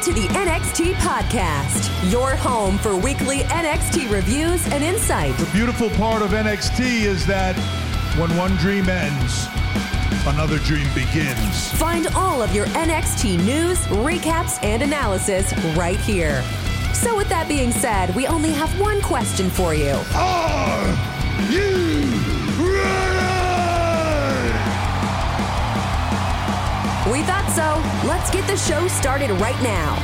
to the NXT Podcast, your home for weekly NXT reviews and insight. The beautiful part of NXT is that when one dream ends, another dream begins. Find all of your NXT news, recaps, and analysis right here. So with that being said, we only have one question for you. Are you ready? We thought so. Let's get the show started right now.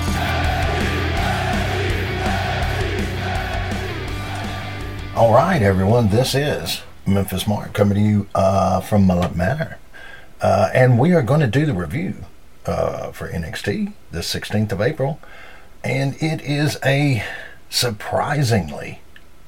All right, everyone. This is Memphis Mark coming to you from Mullet Manor. And we are going to do the review for NXT the 16th of April. And it is a surprisingly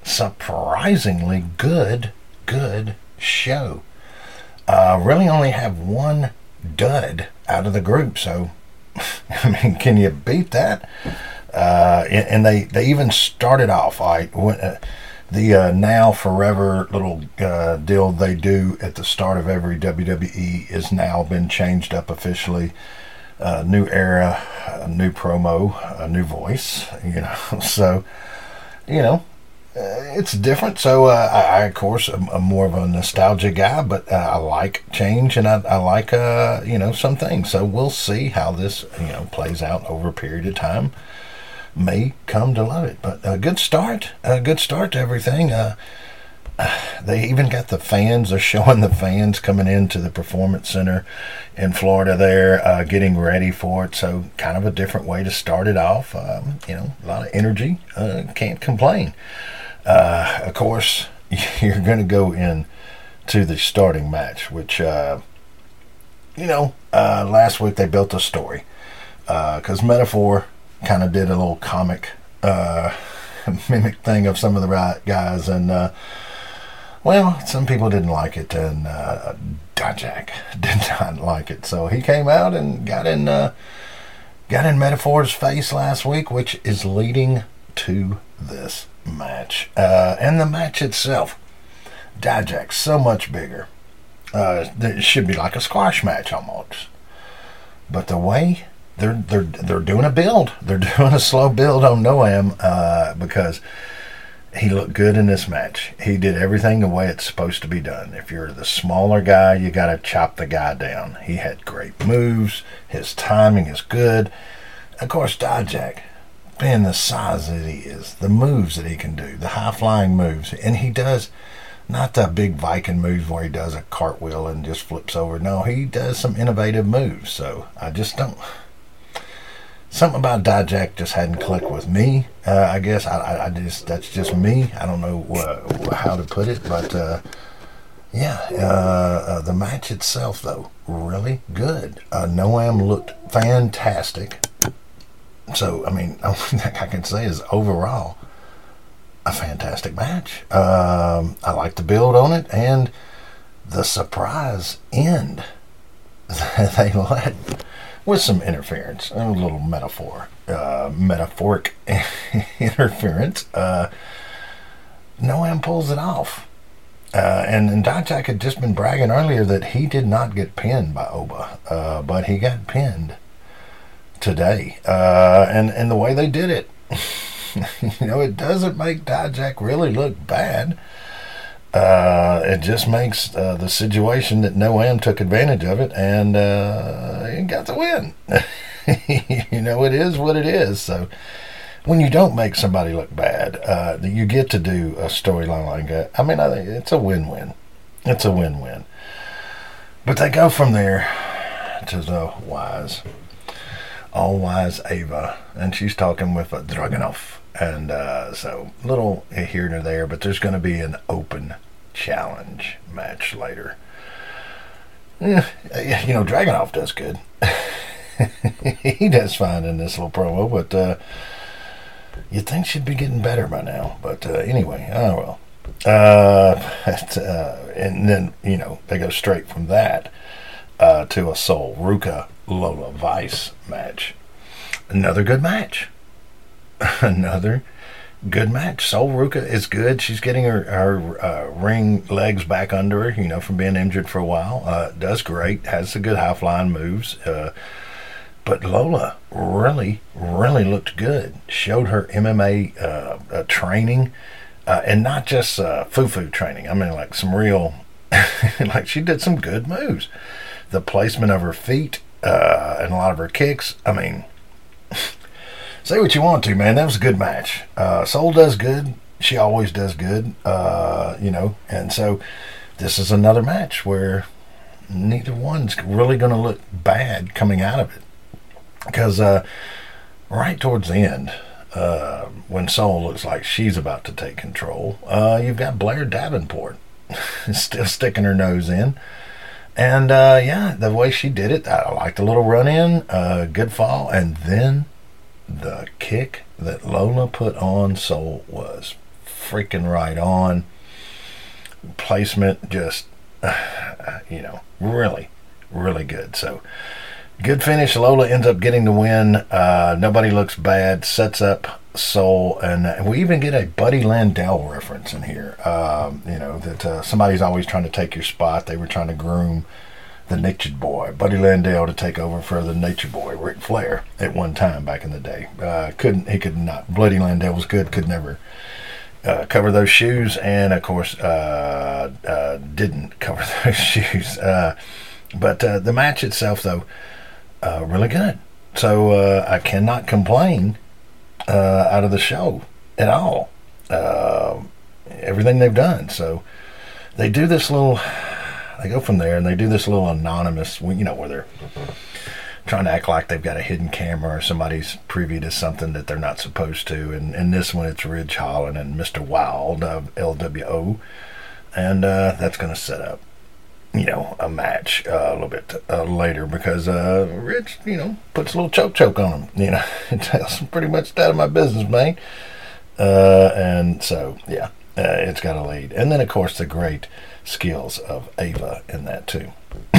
good show. Really only have one dud out of the group, so I mean, can you beat that? And they even started off the now forever little deal they do at the start of every WWE is now been changed up officially. New era, new promo, new voice, so it's different. So I of course am more of a nostalgia guy, but I like change, and I like some things. So we'll see how this plays out over a period of time. May come to love it, but a good start to everything. They even got the fans. They're showing the fans coming into the Performance Center in Florida there, getting ready for it. So kind of a different way to start it off. A lot of energy. Can't complain. Of course, you're going to go in to the starting match, which, last week they built a story. Because Metaphor kind of did a little comic mimic thing of some of the guys, and some people didn't like it, and Dijak did not like it, so he came out and got in Metaphor's face last week, which is leading to this match. And the match itself, Dijak's so much bigger. It should be like a squash match almost, but the way they're doing a build, they're doing a slow build on Noam because he looked good in this match. He did everything the way it's supposed to be done. If you're the smaller guy, you got to chop the guy down. He had great moves. His timing is good. Of course, Dijak, being the size that he is, the moves that he can do, the high-flying moves, and he does not the big Viking moves where he does a cartwheel and just flips over. No, he does some innovative moves. So I just don't... Something about Dijak just hadn't clicked with me. I guess that's just me. I don't know how to put it, but the match itself, though, really good. Noam looked fantastic. So, I mean, the only thing I can say is overall a fantastic match. I like the build on it, and the surprise end that they let... with some interference, a little metaphoric interference. Noam pulls it off. And Dijak had just been bragging earlier that he did not get pinned by Oba, but he got pinned today. And the way they did it, it doesn't make Dijak really look bad. It just makes the situation that Noam took advantage of it, and he got the win. It is what it is. So when you don't make somebody look bad, you get to do a storyline like that. I mean, I think it's a win-win. It's a win-win. But they go from there to the all-wise Ava, and she's talking with Dragunov. And so little here and there, but there's going to be an open challenge match later. Dragunov does good. He does fine in this little promo, but you'd think she'd be getting better by now. But anyway, oh well. And then, they go straight from that to a Sol Ruca Lola Vice match. Another good match. Another good match. Sol Ruca is good. She's getting her ring legs back under her, from being injured for a while. Does great. Has some good high-flying moves. But Lola really, really looked good. Showed her MMA training, and not just foo-foo training. I mean, like some real, like she did some good moves. The placement of her feet and a lot of her kicks. I mean, say what you want to, man. That was a good match. Soul does good. She always does good, and so this is another match where neither one's really going to look bad coming out of it. Because right towards the end, when Soul looks like she's about to take control, you've got Blair Davenport still sticking her nose in. And, the way she did it, I liked the little run-in, good fall. And then the kick that Lola put on Soul was freaking right on. Placement just, really, really good. So, good finish. Lola ends up getting the win. Nobody looks bad. Sets up Soul. And we even get a Buddy Landel reference in here. That somebody's always trying to take your spot. They were trying to groom the Nature Boy, Buddy Landel, to take over for the Nature Boy, Ric Flair, at one time back in the day. He could not. Buddy Landel was good. Could never cover those shoes. And, of course, didn't cover those shoes. But the match itself, though, really good. So I cannot complain out of the show at all. Everything they've done. So they do this little, they go from there and they do this little anonymous, where they're trying to act like they've got a hidden camera or somebody's privy to something that they're not supposed to. And in this one, it's Ridge Holland and Mr. Wild of LWO. And that's going to set up a match a little bit later, because Rich, puts a little choke on him. It tells him pretty much out of my business, man. And so, it's got a lead. And then, of course, the great skills of Ava in that, too.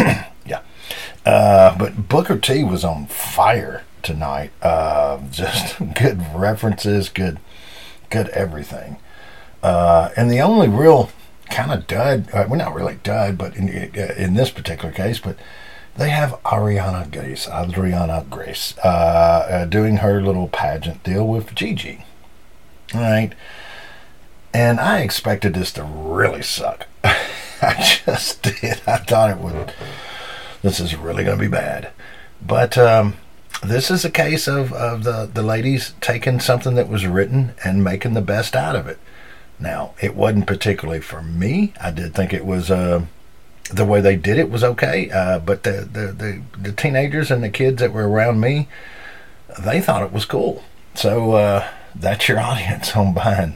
But Booker T was on fire tonight. Just good references, good everything. And the only real kind of dud, well, not really dud, but in this particular case, but they have Adriana Grace doing her little pageant deal with Gigi. All right. And I expected this to really suck. I just did. I thought this is really going to be bad. But this is a case of the ladies taking something that was written and making the best out of it. Now, it wasn't particularly for me. I did think it was, the way they did it was okay. But the teenagers and the kids that were around me, they thought it was cool. So that's your audience on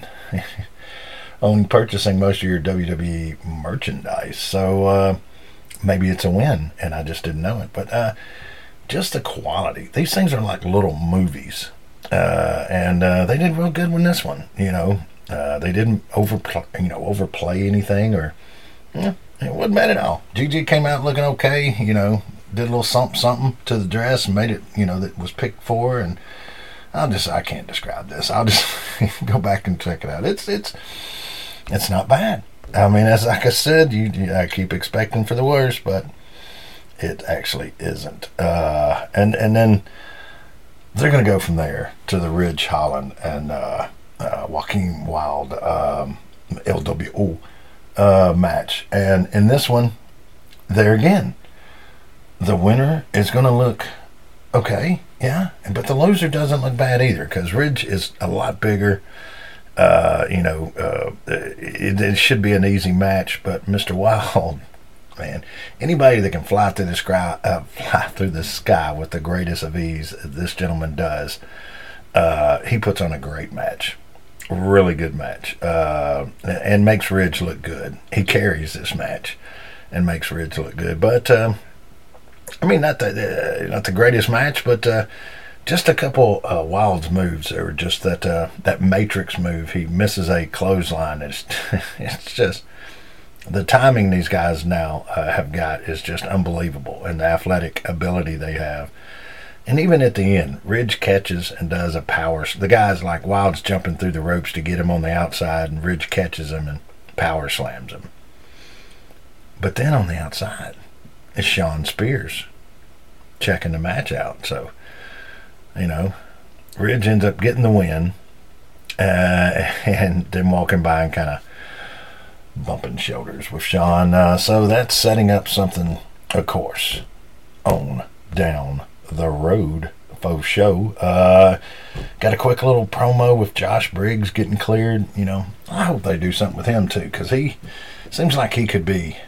purchasing most of your WWE merchandise. So maybe it's a win, and I just didn't know it. But just the quality. These things are like little movies. And they did real good with this one, They didn't overplay anything, or it wasn't bad at all. Gigi came out looking okay, did a little something to the dress and made it, that was picked for. And I can't describe this. I'll just go back and check it out. It's not bad. I mean, like I said, I keep expecting for the worst, but it actually isn't. And then they're going to go from there to the Ridge Holland and Joaquin Wild LWO match. And in this one, there again, the winner is going to look okay, yeah, but the loser doesn't look bad either, because Ridge is a lot bigger. It should be an easy match, but Mr. Wild, man, anybody that can fly through the sky with the greatest of ease, this gentleman does. He puts on a great match, really good match, and makes Ridge look good. He carries this match and makes Ridge look good. But not the greatest match, but just a couple Wild's moves, or just that Matrix move. He misses a clothesline. It's just the timing these guys now have got is just unbelievable, and the athletic ability they have. And even at the end, Ridge catches and does a power. The guys like Wild's jumping through the ropes to get him on the outside, and Ridge catches him and power slams him. But then on the outside is Shawn Spears. checking the match out. So, Ridge ends up getting the win, and then walking by and kind of bumping shoulders with Shawn. So that's setting up something, of course, on down the road for show. Got a quick little promo with Josh Briggs getting cleared. I hope they do something with him too, because he seems like he could be.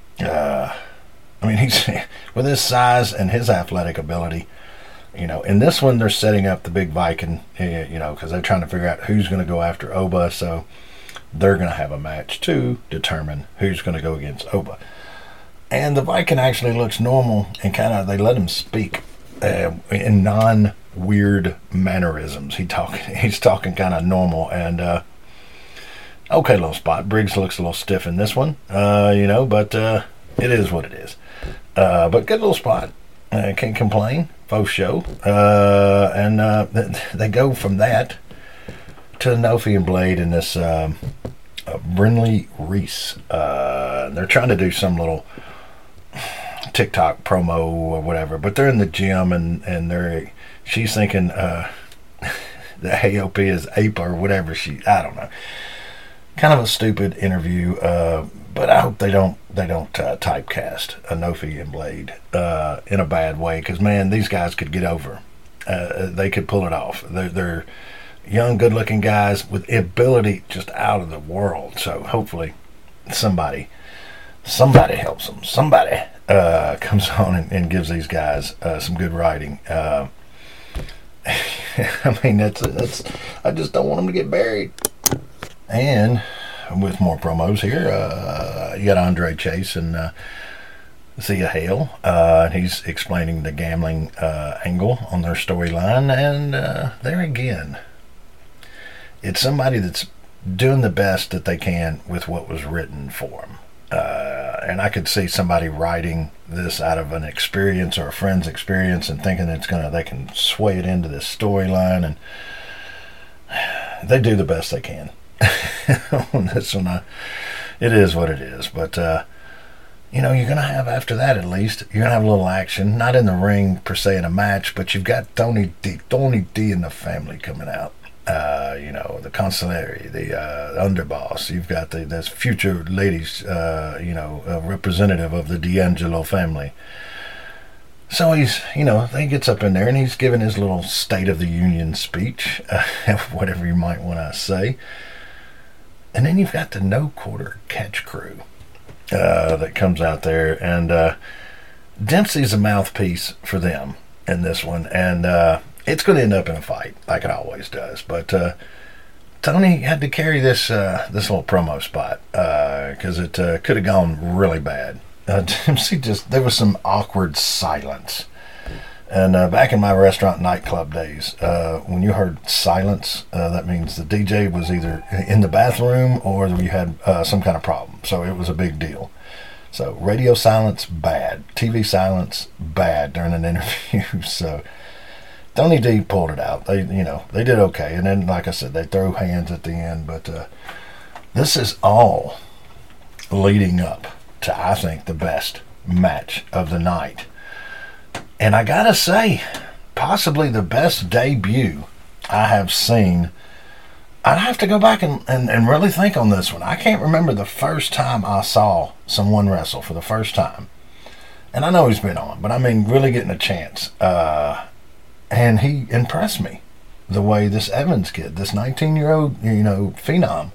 He's with his size and his athletic ability. In this one they're setting up the big Viking. Because they're trying to figure out who's going to go after Oba. So they're going to have a match to determine who's going to go against Oba. And the Viking actually looks normal, and they let him speak in non-weird mannerisms. He's talking kind of normal, and okay little spot. Briggs looks a little stiff in this one, but it is what it is. But good little spot. Can't complain. Faux show. And they go from that to Nofi and Blade in this Brinley Reese. They're trying to do some little TikTok promo or whatever, but they're in the gym, and she's thinking the AOP is ape or whatever. I don't know. Kind of a stupid interview, but I hope they don't typecast Nofi and Blade in a bad way, because man, these guys could get over. They could pull it off. They're young, good-looking guys with ability just out of the world. So hopefully somebody helps them. Somebody comes on and gives these guys some good writing. that's I just don't want them to get buried. And with more promos here, you got Andre Chase and Zia Hale. He's explaining the gambling angle on their storyline, and there again, it's somebody that's doing the best that they can with what was written for them. And I could see somebody writing this out of an experience or a friend's experience and thinking they can sway it into this storyline, and they do the best they can. On this one, it is what it is. But you're going to have, after that at least, you're going to have a little action, not in the ring per se in a match, but you've got Tony D and the family coming out. The consigliere, the underboss. You've got this future ladies, a representative of the D'Angelo family. So he's, he gets up in there and he's giving his little State of the Union speech, whatever you might want to say. And then you've got the No Quarter Catch crew that comes out there, and Dempsey's a mouthpiece for them in this one, and it's going to end up in a fight like it always does. But Tony had to carry this little promo spot because it could have gone really bad. Dempsey there was some awkward silence. And back in my restaurant nightclub days, when you heard silence, that means the DJ was either in the bathroom or you had some kind of problem. So it was a big deal. So radio silence, bad. TV silence, bad during an interview. So Tony D pulled it out. They did okay. And then, like I said, they throw hands at the end. But this is all leading up to, I think, the best match of the night. And I gotta say, possibly the best debut I have seen. I'd have to go back and really think on this one. I can't remember the first time I saw someone wrestle for the first time. And I know he's been on, but I mean really getting a chance. And he impressed me. The way this Evans kid, this 19-year-old, phenom,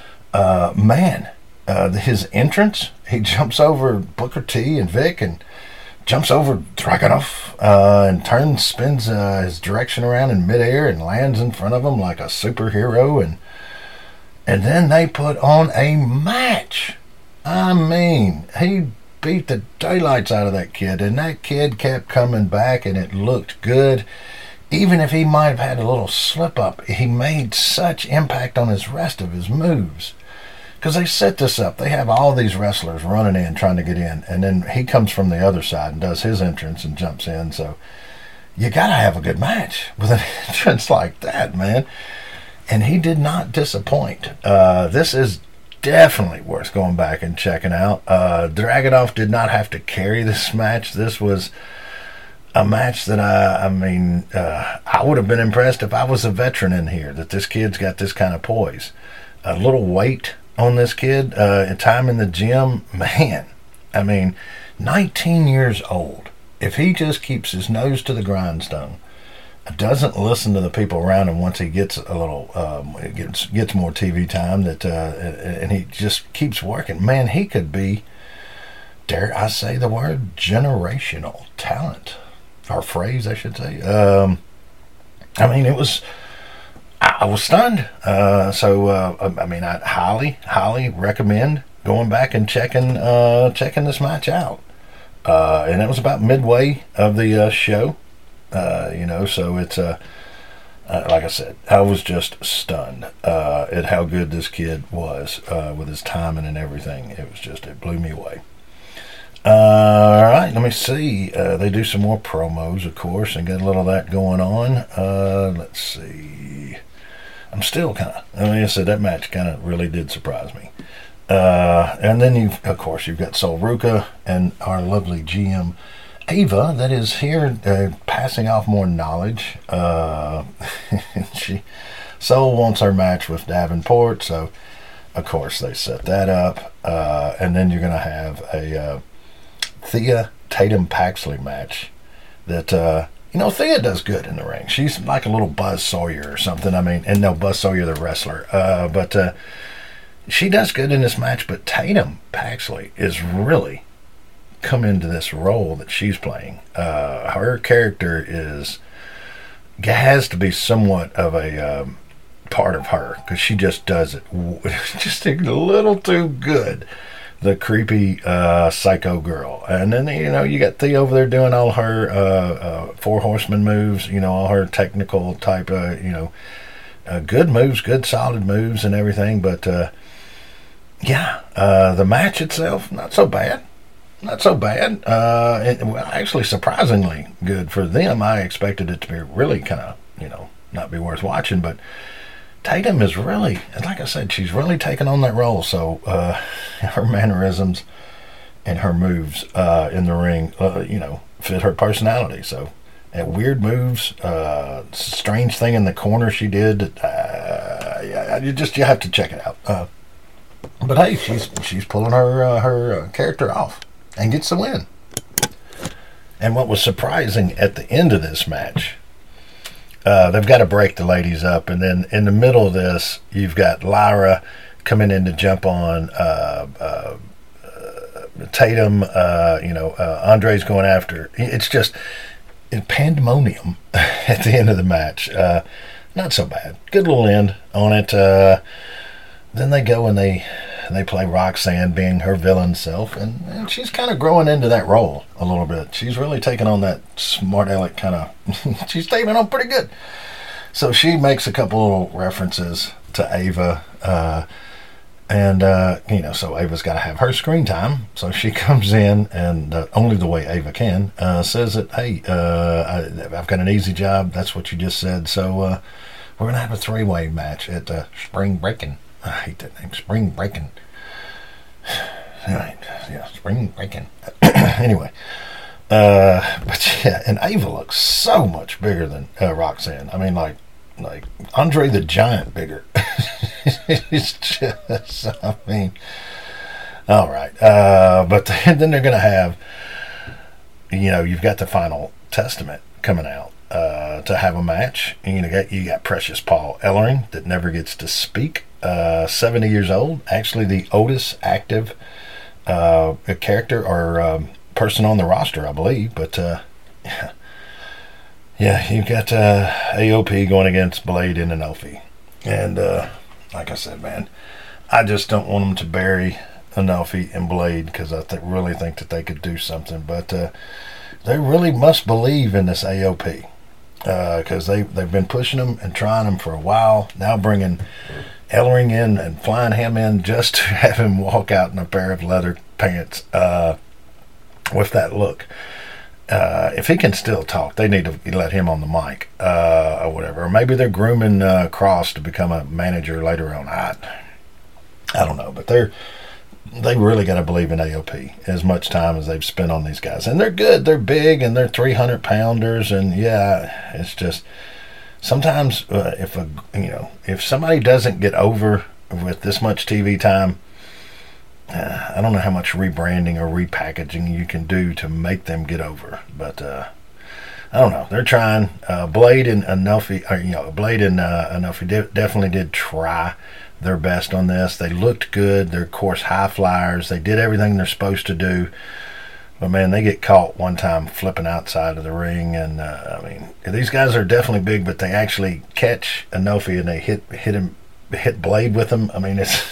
his entrance, he jumps over Booker T and Vic and jumps over Dragunov and spins his direction around in midair and lands in front of him like a superhero. And then they put on a match. I mean, he beat the daylights out of that kid, and that kid kept coming back, and it looked good. Even if he might have had a little slip up, he made such impact on his rest of his moves. Because they set this up. They have all these wrestlers running in, trying to get in. And then he comes from the other side and does his entrance and jumps in. So you got to have a good match with an entrance like that, man. And he did not disappoint. This is definitely worth going back and checking out. Dragunov did not have to carry this match. This was a match that I would have been impressed if I was a veteran in here, that this kid's got this kind of poise. A little weight on this kid, time in the gym, man. 19 years old. If he just keeps his nose to the grindstone, doesn't listen to the people around him once he gets a little, gets more TV time, and he just keeps working, man, he could be, dare I say the word, generational talent. Or phrase, I should say. It was, I was stunned. I highly recommend going back and checking this match out. And it was about midway of the show. So it's, like I said, I was just stunned at how good this kid was with his timing and everything. It blew me away. All right, let me see. They do some more promos, of course, and got a little of that going on. Let's see. I'm still kind of, I said, that match kind of really did surprise me. And then you've got Sol Ruca and our lovely GM Ava that is here passing off more knowledge. Sol wants her match with Davenport, so of course they set that up. And then you're going to have a Thea Tatum Paxley match that Thea does good in the ring. She's like a little Buzz Sawyer or something. And no, Buzz Sawyer the wrestler, but she does good in this match. But Tatum Paxley is really come into this role that she's playing. Her character has to be somewhat of a part of her, because she just does it just a little too good. The creepy psycho girl. And then, you got Thea over there doing all her Four Horsemen moves, all her technical type, good moves, good solid moves and everything. But, the match itself, not so bad. Actually, surprisingly good for them. I expected it to be really kind of, not be worth watching, but Tatum is really, like I said, she's really taken on that role. So her mannerisms and her moves in the ring, fit her personality. So weird moves, strange thing in the corner she did. You have to check it out. But hey, she's pulling her character off and gets the win. And what was surprising at the end of this match, they've got to break the ladies up, and then in the middle of this, you've got Lyra coming in to jump on Tatum. Andre's going after. It's just pandemonium at the end of the match. Not so bad. Good little end on it. Then they go and they play Roxanne being her villain self, and she's kind of growing into that role a little bit. She's really taking on that smart aleck kind of, she's taking on pretty good. So she makes a couple little references to Ava, so Ava's got to have her screen time. So she comes in, and only the way Ava can, says that, hey, I've got an easy job. That's what you just said. So we're going to have a three-way match at Spring Breakin'. I hate that name, Spring Breakin'. Right, yeah, Spring Breakin'. Anyway, but yeah, and Ava looks so much bigger than Roxanne. Like Andre the Giant bigger. It's just, all right. But then they're going to have, you've got the Final Testament coming out to have a match. And you got Precious Paul Ellering that never gets to speak. 70 years old, actually the oldest active character or person on the roster, I believe. But you've got AOP going against Blade and Enofi, and like I said, man, I just don't want them to bury Enofi and Blade, because I really think that they could do something. But they really must believe in this AOP, because they've been pushing them and trying them for a while now, bringing Ellering in and flying him in just to have him walk out in a pair of leather pants with that look. If he can still talk, they need to let him on the mic or whatever. Or maybe they're grooming Cross to become a manager later on. I don't know, but they really got to believe in AOP as much time as they've spent on these guys. And they're good. They're big, and they're 300-pounders. And, yeah, it's just sometimes if somebody doesn't get over with this much TV time, I don't know how much rebranding or repackaging you can do to make them get over. But I don't know. They're trying. Blade and Anufi definitely did try their best on this. They looked good. They're, of course, high flyers. They did everything they're supposed to do. But, man, they get caught one time flipping outside of the ring. And, these guys are definitely big, but they actually catch Anufi and they hit Blade with him. I mean, it's...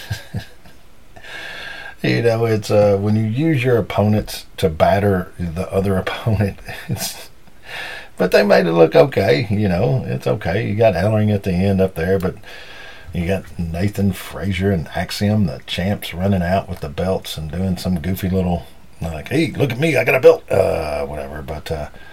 it's when you use your opponents to batter the other opponent, but they made it look okay. It's okay. You got Ellering at the end up there, but you got Nathan Frazier and Axiom, the champs, running out with the belts and doing some goofy little, like, hey, look at me, I got a belt, whatever. But,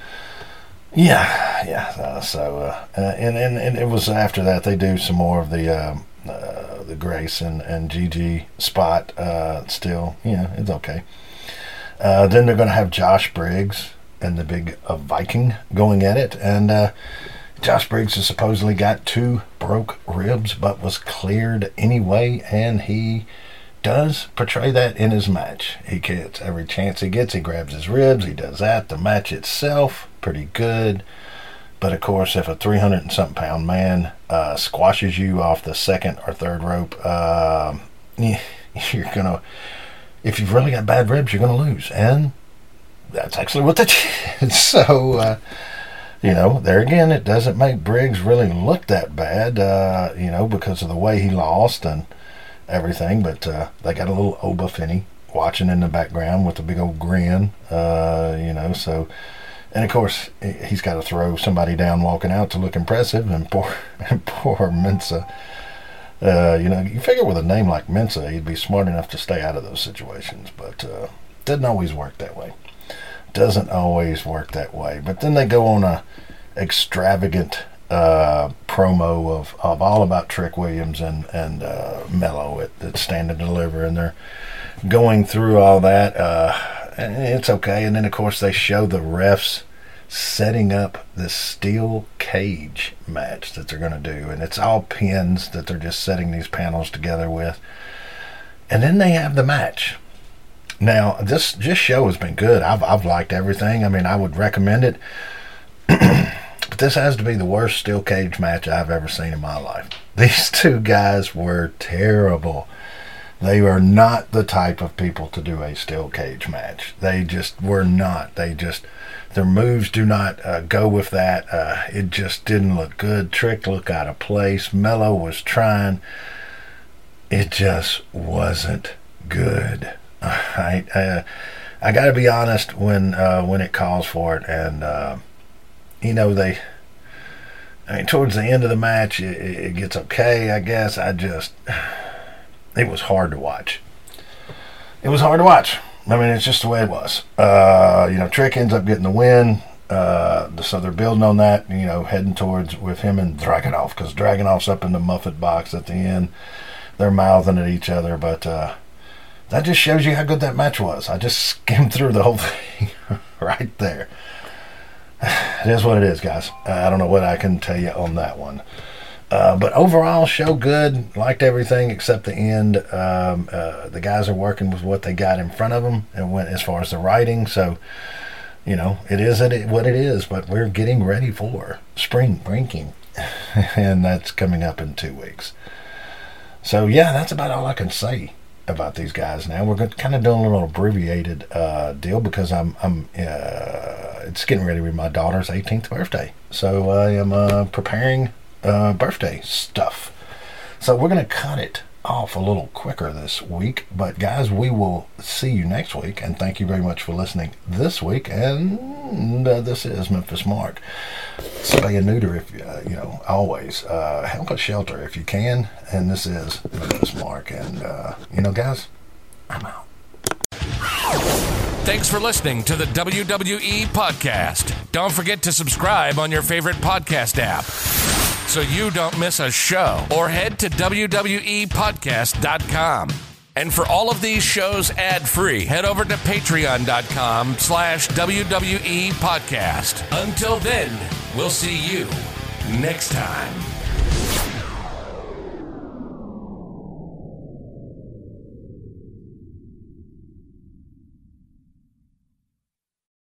and it was after that they do some more of the Grace and Gigi spot still. It's okay. Then they're going to have Josh Briggs and the big Viking going at it. And Josh Briggs has supposedly got 2 broke ribs, but was cleared anyway, and he does portray that in his match. He gets every chance he gets, he grabs his ribs, he does that. The match itself, pretty good. But, of course, if a 300-and-something pound man squashes you off the second or third rope, you're going to, if you've really got bad ribs, you're going to lose. And that's actually what they did. So, there again, it doesn't make Briggs really look that bad, because of the way he lost and everything. But they got a little Oba Finney watching in the background with a big old grin, so... And, of course, he's got to throw somebody down walking out to look impressive. And poor Mensa, you figure with a name like Mensa, he'd be smart enough to stay out of those situations. But doesn't always work that way. But then they go on a extravagant promo of all about Trick Williams and Mello at Stand and Deliver. And they're going through all that. It's okay. And then, of course, they show the refs setting up this steel cage match that they're going to do. And it's all pins that they're just setting these panels together with. And then they have the match. Now, this show has been good. I've liked everything. I mean, I would recommend it. But this has to be the worst steel cage match I've ever seen in my life. These 2 guys were terrible. They are not the type of people to do a steel cage match. They just were not. Their moves do not go with that. It just didn't look good. Trick looked out of place. Mello was trying. It just wasn't good. I got to be honest when it calls for it. And, towards the end of the match, it gets okay, I guess. It was hard to watch. I mean, it's just the way it was. Trick ends up getting the win. So they're building on that, heading towards with him and Dragunov, because Dragunov's up in the Muffet box at the end. They're mouthing at each other, but that just shows you how good that match was. I just skimmed through the whole thing right there. It is what it is, guys. I don't know what I can tell you on that one. But overall, show good. Liked everything except the end. The guys are working with what they got in front of them and went as far as the writing. So, it is what it is. But we're getting ready for spring breaking, and that's coming up in 2 weeks. So yeah, that's about all I can say about these guys. Now we're kind of doing a little abbreviated deal because it's getting ready to be my daughter's 18th birthday. So I am preparing birthday stuff. So we're going to cut it off a little quicker this week. But guys, we will see you next week. And thank you very much for listening this week. And this is Memphis Mark. Spay and neuter if always. Help a shelter if you can. And this is Memphis Mark. And guys, I'm out. Thanks for listening to the WWE Podcast. Don't forget to subscribe on your favorite podcast app so you don't miss a show, or head to WWEpodcast.com. And for all of these shows ad-free, head over to patreon.com/WWE Podcast. Until then, we'll see you next time.